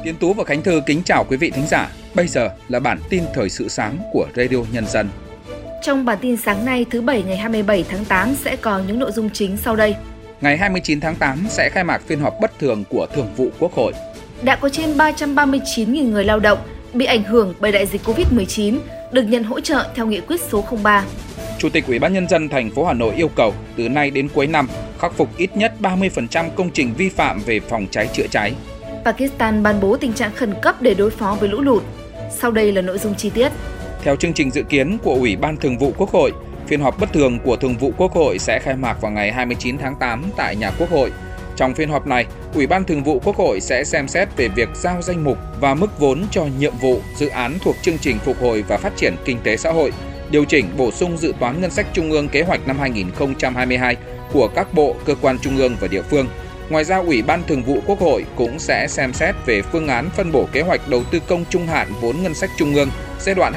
Tiến Tú và Khánh Thư kính chào quý vị thính giả. Bây giờ là bản tin thời sự sáng của Radio Nhân dân. Trong bản tin sáng nay thứ Bảy ngày 27 tháng 8 sẽ có những nội dung chính sau đây. Ngày 29 tháng 8 sẽ khai mạc phiên họp bất thường của Thường vụ Quốc hội. Đã có trên 339.000 người lao động bị ảnh hưởng bởi đại dịch Covid-19 được nhận hỗ trợ theo nghị quyết số 03. Chủ tịch Ủy ban Nhân dân thành phố Hà Nội yêu cầu từ nay đến cuối năm khắc phục ít nhất 30% công trình vi phạm về phòng cháy chữa cháy. Pakistan ban bố tình trạng khẩn cấp để đối phó với lũ lụt. Sau đây là nội dung chi tiết. Theo chương trình dự kiến của Ủy ban Thường vụ Quốc hội, phiên họp bất thường của Thường vụ Quốc hội sẽ khai mạc vào ngày 29 tháng 8 tại nhà Quốc hội. Trong phiên họp này, Ủy ban Thường vụ Quốc hội sẽ xem xét về việc giao danh mục và mức vốn cho nhiệm vụ, dự án thuộc chương trình phục hồi và phát triển kinh tế xã hội, điều chỉnh bổ sung dự toán ngân sách trung ương kế hoạch năm 2022 của các bộ, cơ quan trung ương và địa phương. Ngoài ra, Ủy ban Thường vụ Quốc hội cũng sẽ xem xét về phương án phân bổ kế hoạch đầu tư công trung hạn vốn ngân sách trung ương giai đoạn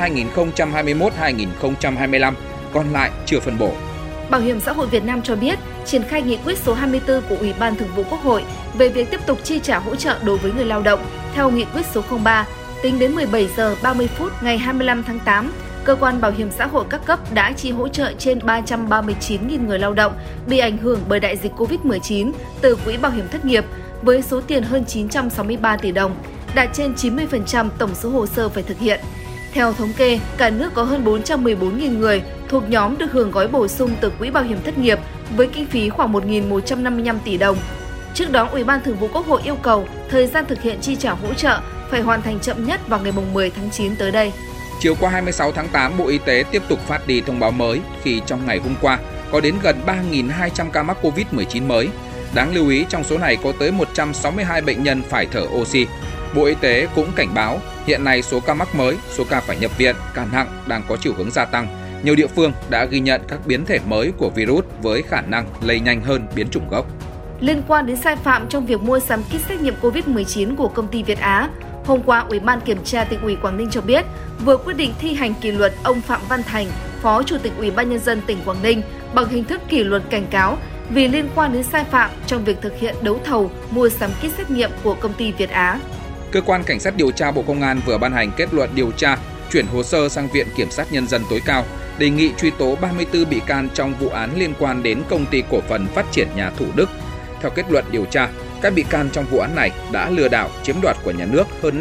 2021-2025, còn lại chưa phân bổ. Bảo hiểm xã hội Việt Nam cho biết, triển khai nghị quyết số 24 của Ủy ban Thường vụ Quốc hội về việc tiếp tục chi trả hỗ trợ đối với người lao động theo nghị quyết số 03, tính đến 17 giờ 30 phút ngày 25 tháng 8, Cơ quan Bảo hiểm xã hội các cấp đã chi hỗ trợ trên 339.000 người lao động bị ảnh hưởng bởi đại dịch Covid-19 từ Quỹ Bảo hiểm thất nghiệp với số tiền hơn 963 tỷ đồng, đạt trên 90% tổng số hồ sơ phải thực hiện. Theo thống kê, cả nước có hơn 414.000 người thuộc nhóm được hưởng gói bổ sung từ Quỹ Bảo hiểm thất nghiệp với kinh phí khoảng 1.155 tỷ đồng. Trước đó, Ủy ban Thường vụ Quốc hội yêu cầu thời gian thực hiện chi trả hỗ trợ phải hoàn thành chậm nhất vào ngày 10 tháng 9 tới đây. Chiều qua 26 tháng 8, Bộ Y tế tiếp tục phát đi thông báo mới khi trong ngày hôm qua có đến gần 3.200 ca mắc Covid-19 mới. Đáng lưu ý, trong số này có tới 162 bệnh nhân phải thở oxy. Bộ Y tế cũng cảnh báo, hiện nay số ca mắc mới, số ca phải nhập viện, ca nặng đang có chiều hướng gia tăng. Nhiều địa phương đã ghi nhận các biến thể mới của virus với khả năng lây nhanh hơn biến chủng gốc. Liên quan đến sai phạm trong việc mua sắm kit xét nghiệm Covid-19 của công ty Việt Á, hôm qua, Ủy ban Kiểm tra Tỉnh ủy Quảng Ninh cho biết vừa quyết định thi hành kỷ luật ông Phạm Văn Thành, Phó Chủ tịch Ủy ban Nhân dân tỉnh Quảng Ninh bằng hình thức kỷ luật cảnh cáo vì liên quan đến sai phạm trong việc thực hiện đấu thầu mua sắm kit xét nghiệm của công ty Việt Á. Cơ quan Cảnh sát điều tra Bộ Công an vừa ban hành kết luận điều tra, chuyển hồ sơ sang Viện Kiểm sát Nhân dân tối cao, đề nghị truy tố 34 bị can trong vụ án liên quan đến Công ty Cổ phần Phát triển Nhà Thủ Đức. Theo kết luận điều tra, các bị can trong vụ án này đã lừa đảo chiếm đoạt của nhà nước hơn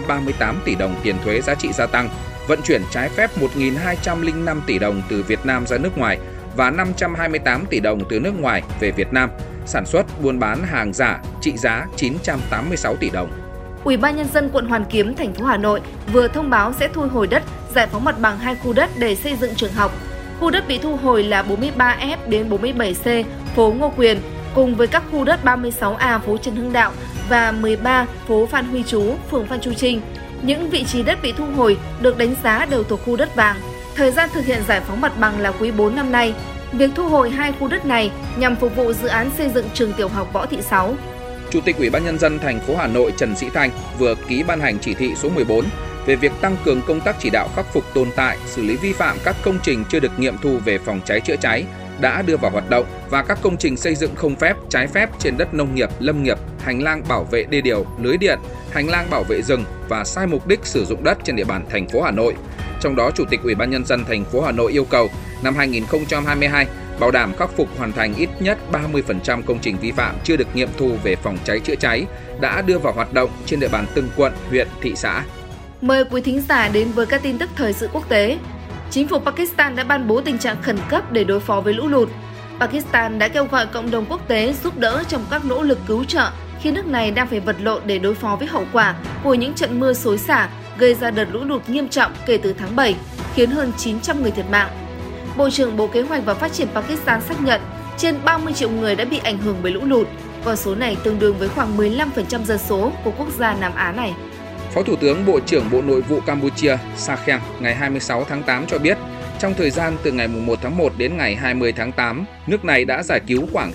538 tỷ đồng tiền thuế giá trị gia tăng, vận chuyển trái phép 1.205 tỷ đồng từ Việt Nam ra nước ngoài và 528 tỷ đồng từ nước ngoài về Việt Nam, sản xuất, buôn bán hàng giả trị giá 986 tỷ đồng. Ủy ban Nhân dân quận Hoàn Kiếm, thành phố Hà Nội vừa thông báo sẽ thu hồi đất, giải phóng mặt bằng 2 khu đất để xây dựng trường học. Khu đất bị thu hồi là 43F đến 47C, phố Ngô Quyền, cùng với các khu đất 36A phố Trần Hưng Đạo và 13 phố Phan Huy Chú, phường Phan Chu Trinh. Những vị trí đất bị thu hồi được đánh giá đều thuộc khu đất vàng. Thời gian thực hiện giải phóng mặt bằng là quý 4 năm nay. Việc thu hồi 2 khu đất này nhằm phục vụ dự án xây dựng trường tiểu học Võ Thị Sáu. Chủ tịch Ủy ban Nhân dân thành phố Hà Nội Trần Sĩ Thanh vừa ký ban hành chỉ thị số 14 về việc tăng cường công tác chỉ đạo khắc phục tồn tại, xử lý vi phạm các công trình chưa được nghiệm thu về phòng cháy chữa cháy đã đưa vào hoạt động và các công trình xây dựng không phép, trái phép trên đất nông nghiệp, lâm nghiệp, hành lang bảo vệ đê điều, lưới điện, hành lang bảo vệ rừng và sai mục đích sử dụng đất trên địa bàn thành phố Hà Nội. Trong đó, Chủ tịch Ủy ban Nhân dân thành phố Hà Nội yêu cầu năm 2022 bảo đảm khắc phục hoàn thành ít nhất 30% công trình vi phạm chưa được nghiệm thu về phòng cháy chữa cháy đã đưa vào hoạt động trên địa bàn từng quận, huyện, thị xã. Mời quý thính giả đến với các tin tức thời sự quốc tế. Chính phủ Pakistan đã ban bố tình trạng khẩn cấp để đối phó với lũ lụt. Pakistan đã kêu gọi cộng đồng quốc tế giúp đỡ trong các nỗ lực cứu trợ khi nước này đang phải vật lộn để đối phó với hậu quả của những trận mưa xối xả gây ra đợt lũ lụt nghiêm trọng kể từ tháng 7, khiến hơn 900 người thiệt mạng. Bộ trưởng Bộ Kế hoạch và Phát triển Pakistan xác nhận trên 30 triệu người đã bị ảnh hưởng bởi lũ lụt. Con số này tương đương với khoảng 15% dân số của quốc gia Nam Á này. Phó Thủ tướng Bộ trưởng Bộ Nội vụ Campuchia Sakeng ngày 26 tháng 8 cho biết, trong thời gian từ ngày 1 tháng 1 đến ngày 20 tháng 8, nước này đã giải cứu khoảng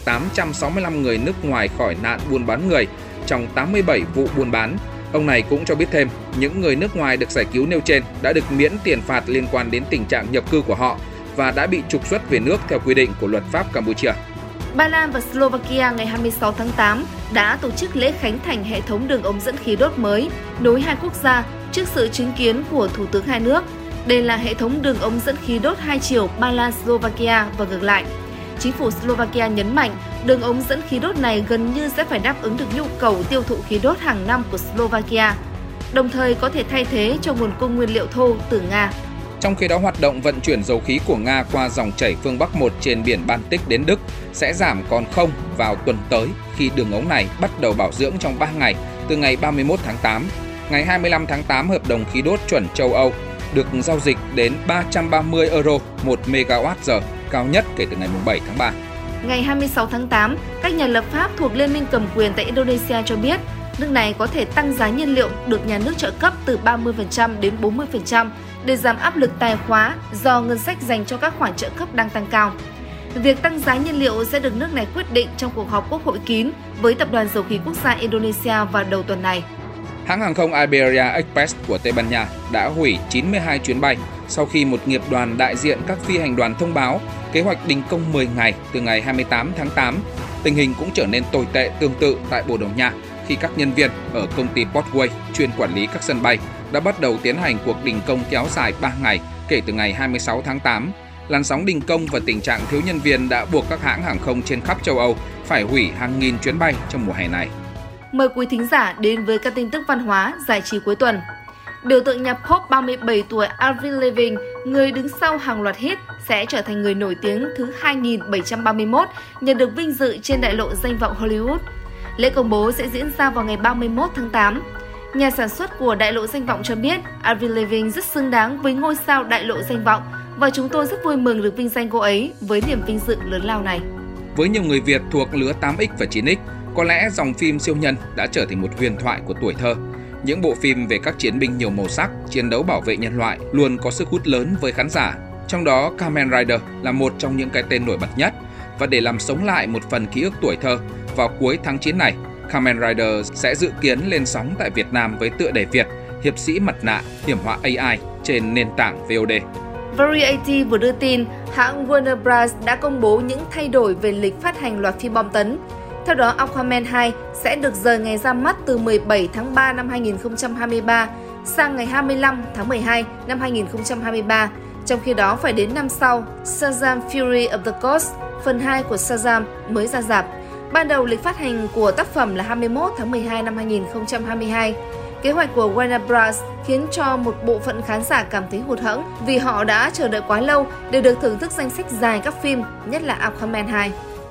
865 người nước ngoài khỏi nạn buôn bán người trong 87 vụ buôn bán. Ông này cũng cho biết thêm, những người nước ngoài được giải cứu nêu trên đã được miễn tiền phạt liên quan đến tình trạng nhập cư của họ và đã bị trục xuất về nước theo quy định của luật pháp Campuchia. Ba Lan và Slovakia ngày 26 tháng 8 đã tổ chức lễ khánh thành hệ thống đường ống dẫn khí đốt mới nối hai quốc gia trước sự chứng kiến của Thủ tướng hai nước. Đây là hệ thống đường ống dẫn khí đốt hai chiều Ba Lan-Slovakia và ngược lại. Chính phủ Slovakia nhấn mạnh đường ống dẫn khí đốt này gần như sẽ phải đáp ứng được nhu cầu tiêu thụ khí đốt hàng năm của Slovakia, đồng thời có thể thay thế cho nguồn cung nguyên liệu thô từ Nga. Trong khi đó, hoạt động vận chuyển dầu khí của Nga qua dòng chảy phương Bắc 1 trên biển Baltic đến Đức sẽ giảm còn không vào tuần tới khi đường ống này bắt đầu bảo dưỡng trong 3 ngày từ ngày 31 tháng 8. Ngày 25 tháng 8, hợp đồng khí đốt chuẩn châu Âu được giao dịch đến 330 euro 1 MWh, cao nhất kể từ ngày 7 tháng 3. Ngày 26 tháng 8, các nhà lập pháp thuộc Liên minh cầm quyền tại Indonesia cho biết nước này có thể tăng giá nhiên liệu được nhà nước trợ cấp từ 30% đến 40% để giảm áp lực tài khóa do ngân sách dành cho các khoản trợ cấp đang tăng cao. Việc tăng giá nhiên liệu sẽ được nước này quyết định trong cuộc họp quốc hội kín với Tập đoàn Dầu khí Quốc gia Indonesia vào đầu tuần này. Hãng hàng không Iberia Express của Tây Ban Nha đã hủy 92 chuyến bay sau khi một nghiệp đoàn đại diện các phi hành đoàn thông báo kế hoạch đình công 10 ngày từ ngày 28 tháng 8. Tình hình cũng trở nên tồi tệ tương tự tại Bồ Đào Nha khi các nhân viên ở công ty Portway chuyên quản lý các sân bay đã bắt đầu tiến hành cuộc đình công kéo dài 3 ngày kể từ ngày 26 tháng 8. Làn sóng đình công và tình trạng thiếu nhân viên đã buộc các hãng hàng không trên khắp châu Âu phải hủy hàng nghìn chuyến bay trong mùa hè này. Mời quý thính giả đến với các tin tức văn hóa, giải trí cuối tuần. Biểu tượng nhạc pop 37 tuổi Avril Lavigne, người đứng sau hàng loạt hit, sẽ trở thành người nổi tiếng thứ 2731 nhận được vinh dự trên đại lộ danh vọng Hollywood. Lễ công bố sẽ diễn ra vào ngày 31 tháng 8. Nhà sản xuất của đại lộ danh vọng cho biết Avril Lavigne rất xứng đáng với ngôi sao đại lộ danh vọng và chúng tôi rất vui mừng được vinh danh cô ấy với niềm vinh dự lớn lao này. Với nhiều người Việt thuộc lứa 8X và 9X, có lẽ dòng phim siêu nhân đã trở thành một huyền thoại của tuổi thơ. Những bộ phim về các chiến binh nhiều màu sắc, chiến đấu bảo vệ nhân loại luôn có sức hút lớn với khán giả. Trong đó, Kamen Rider là một trong những cái tên nổi bật nhất. Và để làm sống lại một phần ký ức tuổi thơ, vào cuối tháng 9 này, Kamen Rider sẽ dự kiến lên sóng tại Việt Nam với tựa đề Việt, Hiệp sĩ mặt nạ, hiểm họa AI trên nền tảng VOD. Variety vừa đưa tin, hãng Warner Bros. Đã công bố những thay đổi về lịch phát hành loạt phim bom tấn. Theo đó, Aquaman 2 sẽ được rời ngày ra mắt từ 17 tháng 3 năm 2023 sang ngày 25 tháng 12 năm 2023. Trong khi đó, phải đến năm sau, Shazam Fury of the Gods, phần 2 của Shazam mới ra rạp. Ban đầu, lịch phát hành của tác phẩm là 21 tháng 12 năm 2022. Kế hoạch của Warner Bros. Khiến cho một bộ phận khán giả cảm thấy hụt hẫng vì họ đã chờ đợi quá lâu để được thưởng thức danh sách dài các phim, nhất là Aquaman 2.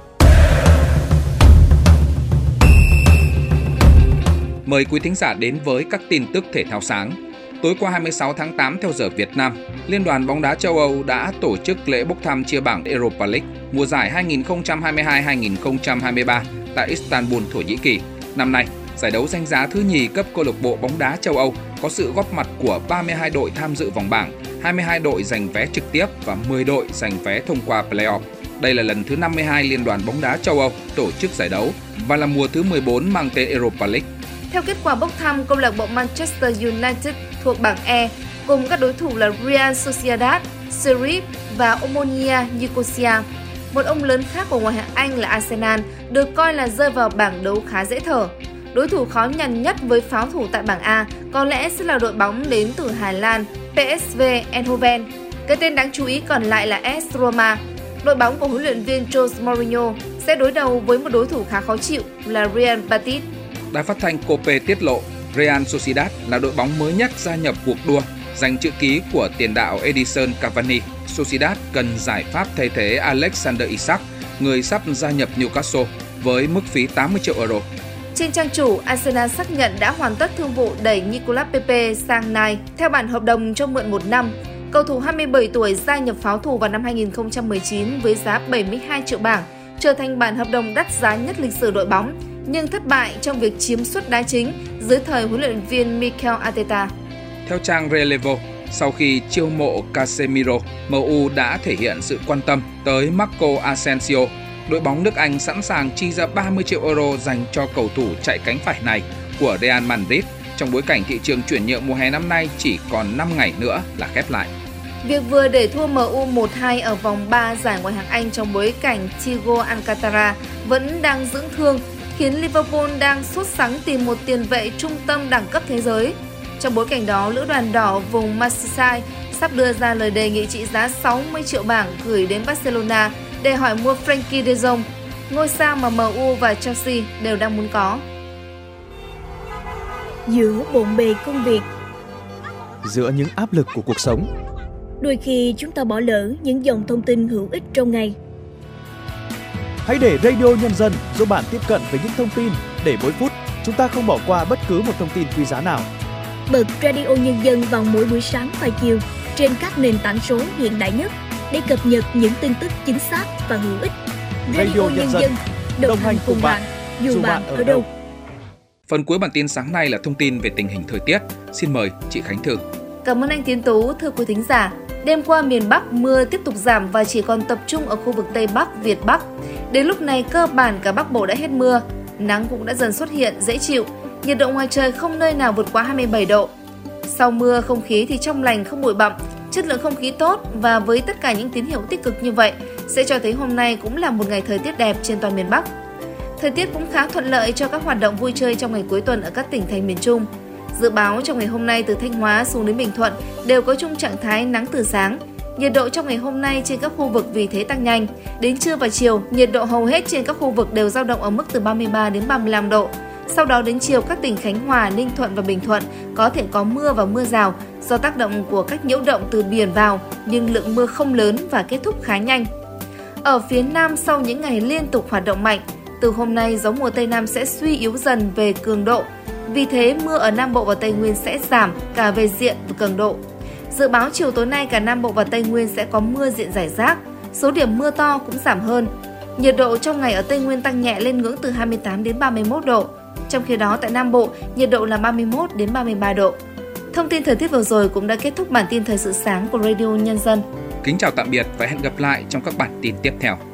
Mời quý thính giả đến với các tin tức thể thao sáng. Tối qua 26 tháng 8 theo giờ Việt Nam, Liên đoàn bóng đá châu Âu đã tổ chức lễ bốc thăm chia bảng Europa League mùa giải 2022-2023 tại Istanbul, Thổ Nhĩ Kỳ. Năm nay, giải đấu danh giá thứ nhì cấp câu lạc bộ bóng đá châu Âu có sự góp mặt của 32 đội tham dự vòng bảng, 22 đội giành vé trực tiếp và 10 đội giành vé thông qua play-off. Đây là lần thứ 52 Liên đoàn bóng đá châu Âu tổ chức giải đấu và là mùa thứ 14 mang tên Europa League. Theo kết quả bốc thăm, câu lạc bộ Manchester United thuộc bảng E cùng các đối thủ là Real Sociedad, Sheriff và Omonia Nicosia. Một ông lớn khác của ngoại hạng Anh là Arsenal được coi là rơi vào bảng đấu khá dễ thở. Đối thủ khó nhằn nhất với pháo thủ tại bảng A có lẽ sẽ là đội bóng đến từ Hà Lan PSV Eindhoven. Cái tên đáng chú ý còn lại là AS Roma. Đội bóng của huấn luyện viên Jose Mourinho sẽ đối đầu với một đối thủ khá khó chịu là Real Betis. Đài phát thanh COPE tiết lộ Real Sociedad là đội bóng mới nhất gia nhập cuộc đua giành chữ ký của tiền đạo Edinson Cavani. Sociedad cần giải pháp thay thế Alexander Isak, người sắp gia nhập Newcastle với mức phí 80 triệu euro. Trên trang chủ, Arsenal xác nhận đã hoàn tất thương vụ đẩy Nicolas Pepe sang Nice theo bản hợp đồng cho mượn 1 năm. Cầu thủ 27 tuổi gia nhập pháo thủ vào năm 2019 với giá 72 triệu bảng, trở thành bản hợp đồng đắt giá nhất lịch sử đội bóng, nhưng thất bại trong việc chiếm suất đá chính dưới thời huấn luyện viên Mikel Arteta. Theo trang Relevo, sau khi chiêu mộ Casemiro, MU đã thể hiện sự quan tâm tới Marco Asensio. Đội bóng nước Anh sẵn sàng chi ra 30 triệu euro dành cho cầu thủ chạy cánh phải này của Real Madrid trong bối cảnh thị trường chuyển nhượng mùa hè năm nay chỉ còn 5 ngày nữa là khép lại. Việc vừa để thua MU 1-2 ở vòng 3 giải Ngoại hạng Anh trong bối cảnh Thiago Alcantara vẫn đang dưỡng thương khiến Liverpool đang sốt sắng tìm một tiền vệ trung tâm đẳng cấp thế giới. Trong bối cảnh đó, lữ đoàn đỏ vùng Merseyside sắp đưa ra lời đề nghị trị giá 60 triệu bảng gửi đến Barcelona để hỏi mua Frenkie de Jong, ngôi sao mà MU và Chelsea đều đang muốn có. Giữa bộn bề công việc, giữa những áp lực của cuộc sống, đôi khi chúng ta bỏ lỡ những dòng thông tin hữu ích trong ngày. Hãy để Radio Nhân dân giúp bạn tiếp cận với những thông tin để mỗi phút chúng ta không bỏ qua bất cứ một thông tin quý giá nào. Bật Radio Nhân dân vào mỗi buổi sáng và chiều trên các nền tảng số hiện đại nhất để cập nhật những tin tức chính xác và hữu ích. Radio Nhân dân đồng hành cùng bạn, dù bạn ở đâu. Phần cuối bản tin sáng nay là thông tin về tình hình thời tiết. Xin mời chị Khánh Thư. Cảm ơn anh Tiến Tú. Thưa quý thính giả, đêm qua miền Bắc mưa tiếp tục giảm và chỉ còn tập trung ở khu vực Tây Bắc, Việt Bắc. Đến lúc này cơ bản cả Bắc Bộ đã hết mưa, nắng cũng đã dần xuất hiện dễ chịu, nhiệt độ ngoài trời không nơi nào vượt quá 27 độ. Sau mưa, không khí thì trong lành không bụi bặm, chất lượng không khí tốt và với tất cả những tín hiệu tích cực như vậy sẽ cho thấy hôm nay cũng là một ngày thời tiết đẹp trên toàn miền Bắc. Thời tiết cũng khá thuận lợi cho các hoạt động vui chơi trong ngày cuối tuần ở các tỉnh thành miền Trung. Dự báo trong ngày hôm nay từ Thanh Hóa xuống đến Bình Thuận đều có chung trạng thái nắng từ sáng. Nhiệt độ trong ngày hôm nay trên các khu vực vì thế tăng nhanh. Đến trưa và chiều, nhiệt độ hầu hết trên các khu vực đều dao động ở mức từ 33 đến 35 độ. Sau đó đến chiều, các tỉnh Khánh Hòa, Ninh Thuận và Bình Thuận có thể có mưa và mưa rào do tác động của các nhiễu động từ biển vào, nhưng lượng mưa không lớn và kết thúc khá nhanh. Ở phía Nam, sau những ngày liên tục hoạt động mạnh, từ hôm nay gió mùa Tây Nam sẽ suy yếu dần về cường độ. Vì thế, mưa ở Nam Bộ và Tây Nguyên sẽ giảm cả về diện và cường độ. Dự báo chiều tối nay cả Nam Bộ và Tây Nguyên sẽ có mưa diện rải rác, số điểm mưa to cũng giảm hơn. Nhiệt độ trong ngày ở Tây Nguyên tăng nhẹ lên ngưỡng từ 28 đến 31 độ. Trong khi đó tại Nam Bộ, nhiệt độ là 31 đến 33 độ. Thông tin thời tiết vừa rồi cũng đã kết thúc bản tin thời sự sáng của Radio Nhân dân. Kính chào tạm biệt và hẹn gặp lại trong các bản tin tiếp theo.